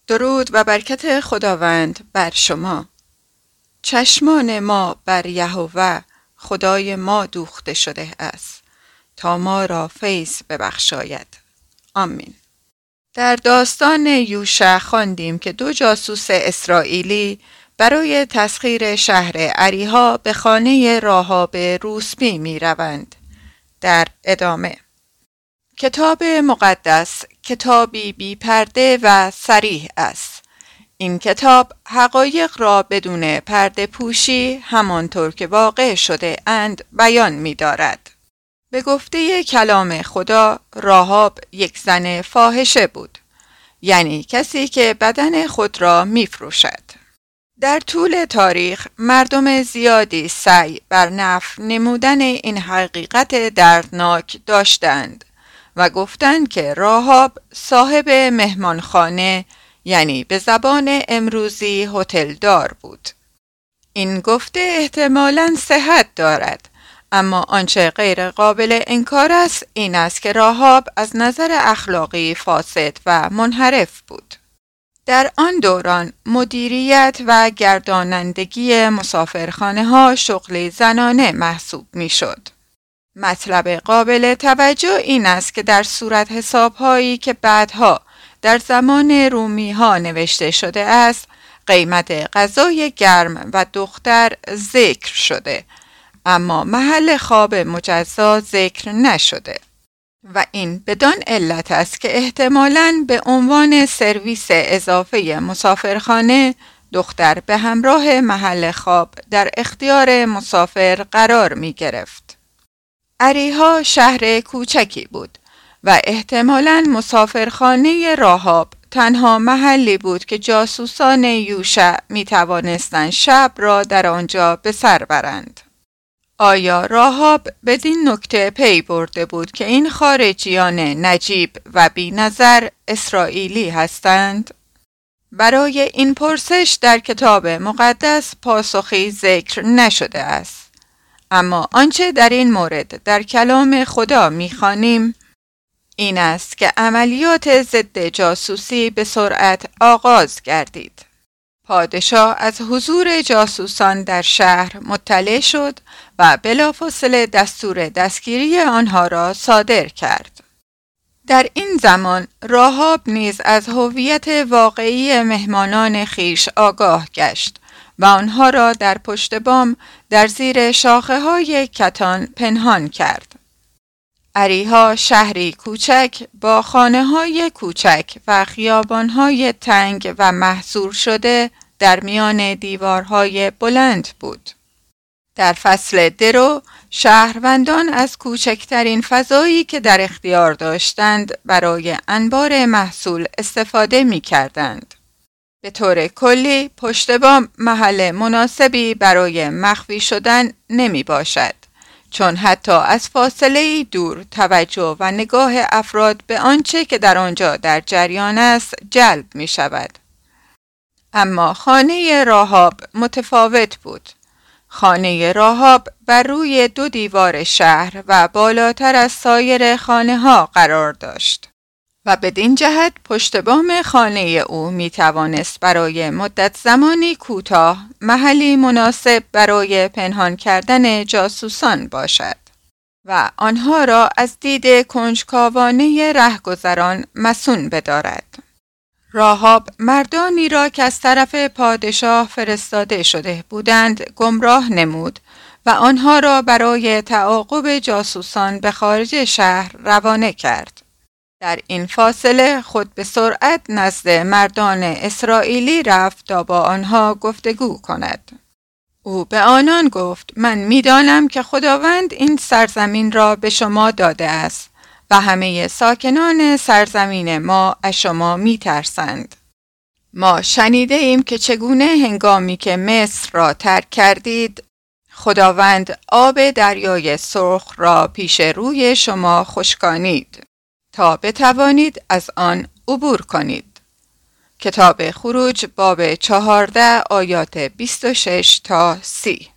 درود و برکت خداوند بر شما. چشمان ما بر یهوه خدای ما دوخته شده است تا ما را فیض ببخشاید. آمین. در داستان یوشع خواندیم که 2 جاسوس اسرائیلی برای تسخیر شهر اریحا به خانه راهاب روسپی می روند. در ادامه کتاب مقدس کتابی بی پرده و صریح است. این کتاب حقایق را بدون پرده پوشی همانطور که واقع شده اند بیان می دارد. به گفته کلام خدا راهاب یک زن فاحشه بود، یعنی کسی که بدن خود را می فروشد. در طول تاریخ مردم زیادی سعی بر نفی نمودن این حقیقت دردناک داشتند و گفتند که راهاب صاحب مهمانخانه، یعنی به زبان امروزی هتلدار بود. این گفته احتمالاً صحت دارد، اما آنچه غیر قابل انکار است این است که راهاب از نظر اخلاقی فاسد و منحرف بود. در آن دوران مدیریت و گردانندگی مسافرخانه ها شغلی زنانه محسوب می شد. مطلب قابل توجه این است که در صورت حسابهایی که بعدها در زمان رومی ها نوشته شده است، قیمت غذای گرم و دختر ذکر شده، اما محل خواب مجزا ذکر نشده و این بدان علت است که احتمالاً به عنوان سرویس اضافه مسافرخانه دختر به همراه محل خواب در اختیار مسافر قرار می گرفت. اریحا شهر کوچکی بود و احتمالاً مسافرخانه راهاب تنها محلی بود که جاسوسان یوشع می توانستند شب را در آنجا به سر برند. آیا راهاب بدین نکته پی برده بود که این خارجیان نجیب و بی نظر اسرائیلی هستند؟ برای این پرسش در کتاب مقدس پاسخی ذکر نشده است، اما آنچه در این مورد در کلام خدا می‌خوانیم این است که عملیات ضد جاسوسی به سرعت آغاز گردید. پادشاه از حضور جاسوسان در شهر مطلع شد و بلافاصله دستور دستگیری آنها را صادر کرد. در این زمان راهاب نیز از هویت واقعی مهمانان خویش آگاه گشت و آنها را در پشت بام در زیر شاخه‌های کتان پنهان کرد. اریحا شهری کوچک با خانه‌های کوچک و خیابان‌های تنگ و محصور شده در میان دیوارهای بلند بود. در فصل درو شهروندان از کوچکترین فضایی که در اختیار داشتند برای انبار محصول استفاده می‌کردند. به طور کلی پشت بام محل مناسبی برای مخفی شدن نمی باشد، چون حتی از فاصله دور توجه و نگاه افراد به آنچه که در آنجا در جریان است جلب می شود. اما خانه راهاب متفاوت بود. خانه راهاب بر روی 2 دیوار شهر و بالاتر از سایر خانه ها قرار داشت و بدین جهت پشت بام خانه او می توانست برای مدت زمانی کوتاه محلی مناسب برای پنهان کردن جاسوسان باشد و آنها را از دید کنجکاوانه رهگذران مصون بدارد. راهاب مردانی را که از طرف پادشاه فرستاده شده بودند گمراه نمود و آنها را برای تعاقب جاسوسان به خارج شهر روانه کرد. در این فاصله خود به سرعت نزد مردان اسرائیلی رفت تا با آنها گفتگو کند. او به آنان گفت: من می‌دانم که خداوند این سرزمین را به شما داده است و همه ساکنان سرزمین ما از شما می‌ترسند. ما شنیده ایم که چگونه هنگامی که مصر را ترک کردید خداوند آب دریای سرخ را پیش روی شما خشکانید تا بتوانید از آن عبور کنید. کتاب خروج باب 14 آیات 26 تا 30.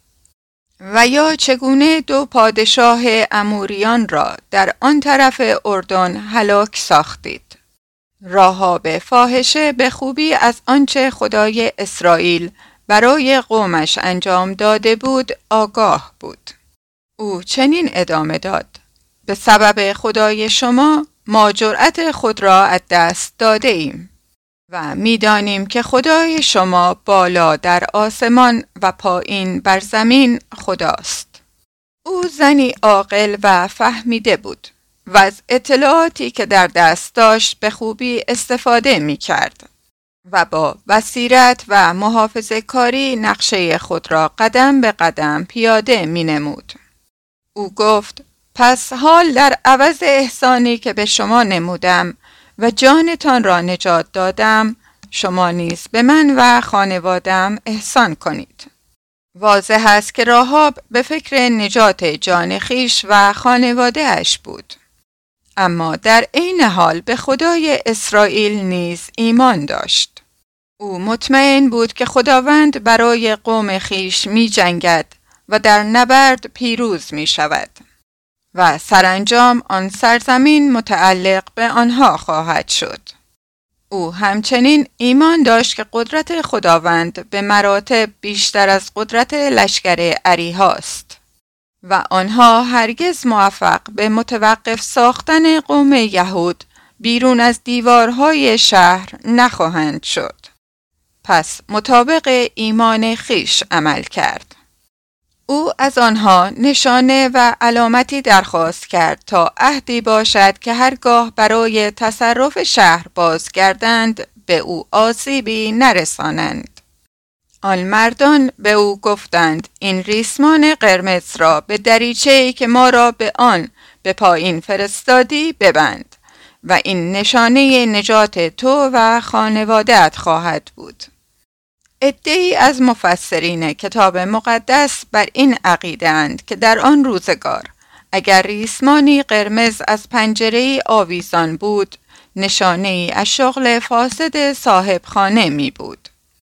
و یا چگونه 2 پادشاه اموریان را در آن طرف اردن هلاک ساختید. راهاب فاحشه به خوبی از آنچه خدای اسرائیل برای قومش انجام داده بود آگاه بود. او چنین ادامه داد: به سبب خدای شما ما جرأت خود را از دست داده ایم و می‌دانیم که خدای شما بالا در آسمان و پایین بر زمین خداست. او زنی عاقل و فهمیده بود و از اطلاعاتی که در دست داشت به خوبی استفاده می کرد و با بصیرت و محافظه کاری نقشه خود را قدم به قدم پیاده می نمود. او گفت: پس حال در عوض احسانی که به شما نمودم و جانتان را نجات دادم، شما نیز به من و خانوادم احسان کنید. واضح است که راهاب به فکر نجات جان خویش و خانواده اش بود، اما در عین حال به خدای اسرائیل نیز ایمان داشت. او مطمئن بود که خداوند برای قوم خویش می جنگد و در نبرد پیروز می شود و سرانجام آن سرزمین متعلق به آنها خواهد شد. او همچنین ایمان داشت که قدرت خداوند به مراتب بیشتر از قدرت لشکر اریحاست و آنها هرگز موفق به متوقف ساختن قوم یهود بیرون از دیوارهای شهر نخواهند شد. پس مطابق ایمان خویش عمل کرد. او از آنها نشانه و علامتی درخواست کرد تا عهدی باشد که هرگاه برای تصرف شهر بازگردند به او آسیبی نرسانند. آن مردان به او گفتند: این ریسمان قرمز را به دریچه‌ای که ما را به آن به پایین فرستادی ببند و این نشانه نجات تو و خانواده‌ات خواهد بود. عده‌ای از مفسرین کتاب مقدس بر این عقیده اند که در آن روزگار اگر ریسمانی قرمز از پنجره‌ای آویزان بود، نشانه‌ای از شغل فاسد صاحب خانه می بود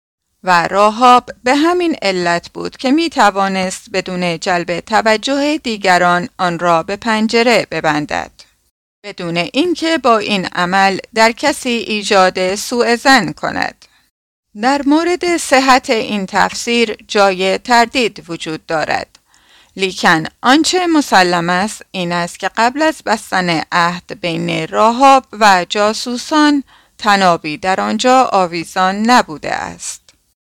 و راهاب به همین علت بود که می توانست بدون جلب توجه دیگران آن را به پنجره ببندد، بدون اینکه با این عمل در کسی ایجاد سوء ظن کند. در مورد صحت این تفسیر جای تردید وجود دارد، لیکن آنچه مسلم است این است که قبل از بستن عهد بین راهاب و جاسوسان تنابی در آنجا آویزان نبوده است.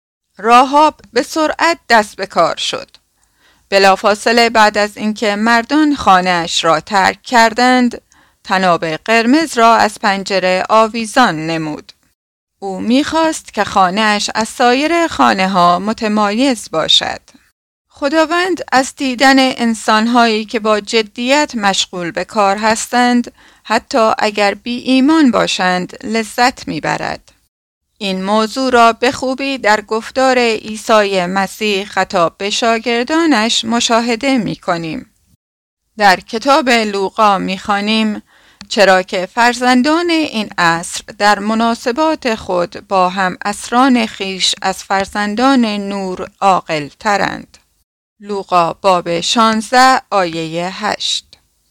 راهاب به سرعت دست به کار شد. بلافاصله بعد از اینکه مردان خانه‌اش را ترک کردند، تناب قرمز را از پنجره آویزان نمود. او می‌خواست که خانه‌اش از سایر خانه‌ها متمایز باشد. خداوند از دیدن انسان‌هایی که با جدیت مشغول به کار هستند، حتی اگر بی ایمان باشند، لذت می‌برد. این موضوع را به خوبی در گفتار عیسی مسیح خطاب به شاگردانش مشاهده می‌کنیم. در کتاب لوقا می‌خوانیم: چرا که فرزندان این عصر در مناسبات خود با هم عصران خویش از فرزندان نور عاقل ترند. لوقا باب 16 آیه 8.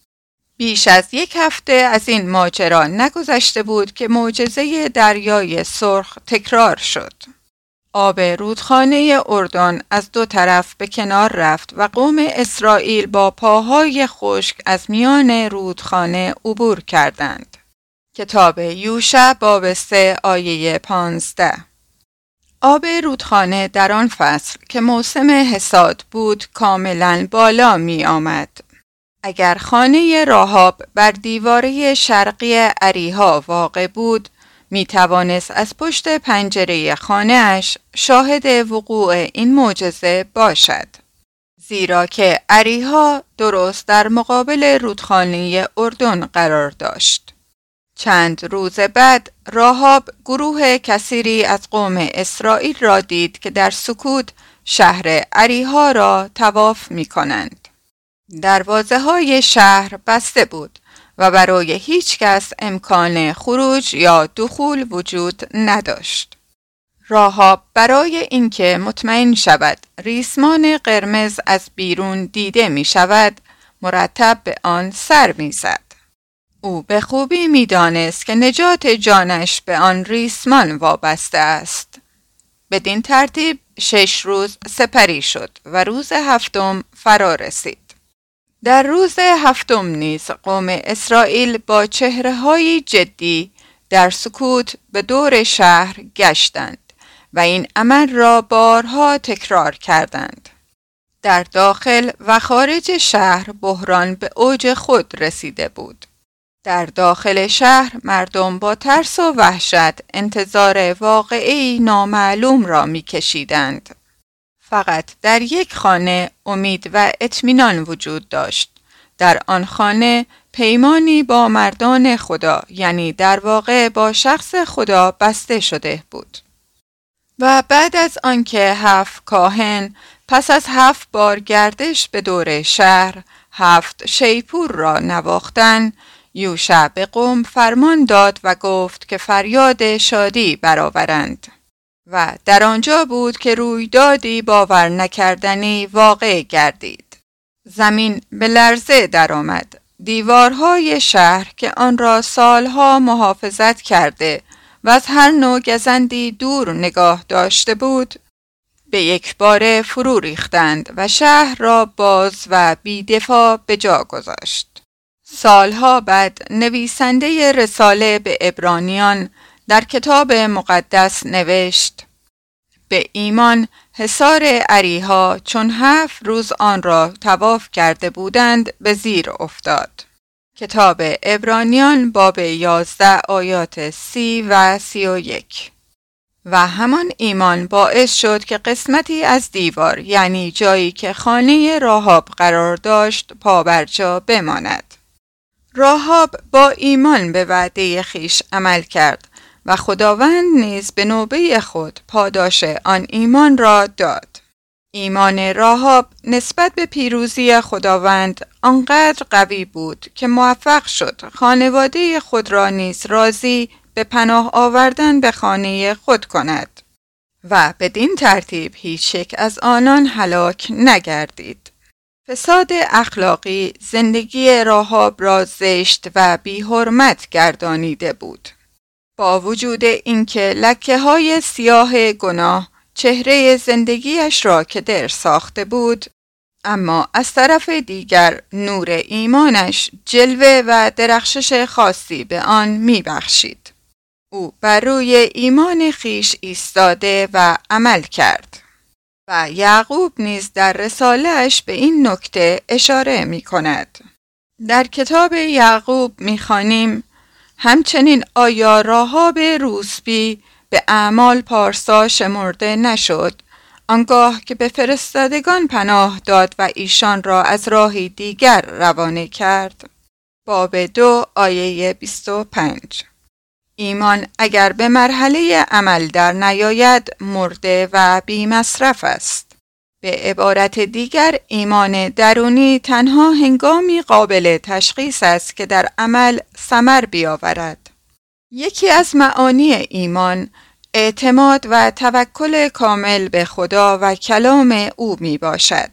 بیش از یک هفته از این ماجرا نگذشته بود که معجزه دریای سرخ تکرار شد. آب رودخانه اردن از دو طرف به کنار رفت و قوم اسرائیل با پاهای خشک از میان رودخانه عبور کردند. کتاب یوشع باب 3 آیه 15. آب رودخانه در آن فصل که موسم حصاد بود کاملاً بالا می آمد. اگر خانه راهاب بر دیواره شرقی اریحا واقع بود، می توانست از پشت پنجره خانه‌اش شاهد وقوع این معجزه باشد، زیرا که اریحا درست در مقابل رودخانه اردن قرار داشت. چند روز بعد راهاب گروه کثیری از قوم اسرائیل را دید که در سکوت شهر اریحا را طواف می کنند. دروازه‌های شهر بسته بود و برای هیچ کس امکان خروج یا دخول وجود نداشت. راهاب برای اینکه مطمئن شود ریسمان قرمز از بیرون دیده می شود، مرتب به آن سر می زد. او به خوبی می‌دانست که نجات جانش به آن ریسمان وابسته است. بدین ترتیب 6 روز سپری شد و روز 7 فرا رسید. در روز 7 نیز قوم اسرائیل با چهره‌هایی جدی در سکوت به دور شهر گشتند و این عمل را بارها تکرار کردند. در داخل و خارج شهر بحران به اوج خود رسیده بود. در داخل شهر مردم با ترس و وحشت انتظار واقعی نامعلوم را می‌کشیدند. فقط در یک خانه امید و اطمینان وجود داشت. در آن خانه پیمانی با مردان خدا، یعنی در واقع با شخص خدا بسته شده بود. و بعد از آنکه 7 کاهن پس از 7 بار گردش به دور شهر 7 شیپور را نواختند، یوشع به قوم فرمان داد و گفت که فریاد شادی برآورند. و در آنجا بود که رویدادی باور نکردنی واقع گردید. زمین به لرزه درآمد. دیوارهای شهر که آن را سالها محافظت کرده و از هر نوع گزندی دور نگاه داشته بود، به یک باره فرو ریختند و شهر را باز و بی‌دفاع به جا گذاشت. سالها بعد نویسنده رساله به عبرانیان در کتاب مقدس نوشت: به ایمان حصار اریحا چون 7 روز آن را طواف کرده بودند به زیر افتاد. کتاب عبرانیان باب 11 آیات 30 و 31. و همان ایمان باعث شد که قسمتی از دیوار، یعنی جایی که خانه راهاب قرار داشت، پابرجا بماند. راهاب با ایمان به وعده خیش عمل کرد و خداوند نیز به نوبه خود پاداش آن ایمان را داد. ایمان راهاب نسبت به پیروزی خداوند آنقدر قوی بود که موفق شد خانواده خود را نیز راضی به پناه آوردن به خانه خود کند و بدین ترتیب هیچ یک از آنان هلاک نگردید. فساد اخلاقی زندگی راهاب را زشت و بی‌حرمت گردانیده بود. با وجود اینکه لکه‌های سیاه گناه چهره زندگیش را کدر ساخته بود، اما از طرف دیگر نور ایمانش جلوه و درخشش خاصی به آن می‌بخشید. او بر روی ایمان خیش ایستاده و عمل کرد. و یعقوب نیز در رساله‌اش به این نکته اشاره می‌کند. در کتاب یعقوب می‌خوانیم: همچنین آیا راهاب روسبی به اعمال پارسا شمرده نشد، آنگاه که به فرستادگان پناه داد و ایشان را از راهی دیگر روانه کرد؟ باب 2 آیه 25. ایمان اگر به مرحله عمل در نیاید مرده و بی مصرف است. به عبارت دیگر ایمان درونی تنها هنگامی قابل تشخیص است که در عمل ثمر بیاورد. یکی از معانی ایمان اعتماد و توکل کامل به خدا و کلام او می باشد.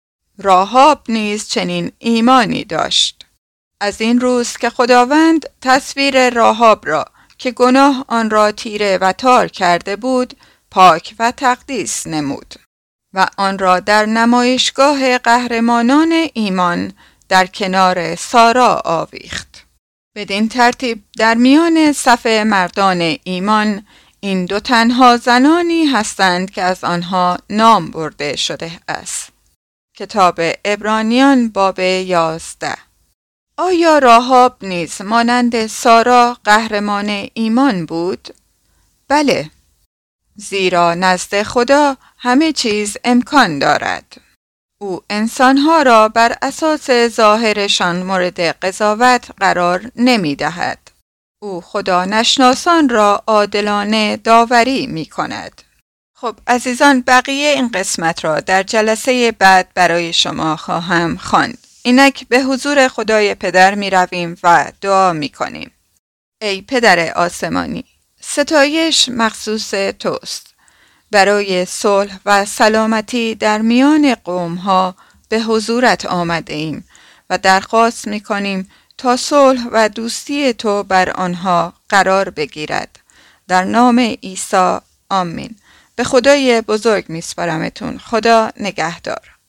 راهاب نیز چنین ایمانی داشت. از این روز که خداوند تصویر راهاب را که گناه آن را تیره و تار کرده بود پاک و تقدیس نمود و آن را در نمایشگاه قهرمانان ایمان در کنار سارا آویخت. بدین ترتیب در میان صف مردان ایمان این 2 تنها زنانی هستند که از آنها نام برده شده است. کتاب عبرانیان باب 11. آیا راهاب نیز مانند سارا قهرمان ایمان بود؟ بله، زیرا نزد خدا همه چیز امکان دارد. او انسانها را بر اساس ظاهرشان مورد قضاوت قرار نمی دهد. او خدا نشناسان را عادلانه داوری می کند. خب عزیزان، بقیه این قسمت را در جلسه بعد برای شما خواهم خواند. اینک به حضور خدای پدر می رویم و دعا می کنیم. ای پدر آسمانی، ستایش مخصوص توست. برای صلح و سلامتی در میان قومها به حضورت آمده ایم و درخواست می کنیم تا صلح و دوستی تو بر آنها قرار بگیرد. در نام عیسی آمین. به خدای بزرگ میسپارمتون. خدا نگهدار.